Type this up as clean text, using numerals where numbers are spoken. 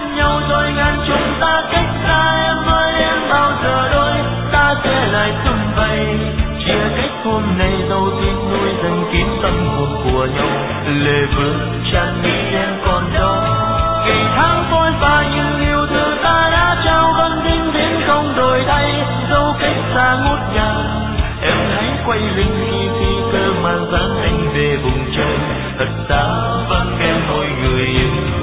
bên nhau rồi ngàn chúng ta cách xa. Em ơi em bao giờ đôi ta sẽ lại sum vầy. Chia cách hôm nay dẫu tiếc nuối dần kín tâm hồn của nhau. Lệ vương tràn mi em còn đó. Ngày tháng phôi pha nhưng yêu thương ta đã trao vẫn vĩnh viễn không đổi thay. Dẫu cách xa ngút ngàn em hãy quay lưng khi cơ màn dáng anh về vùng trời. Thật xa vắng em mỗi người yêu.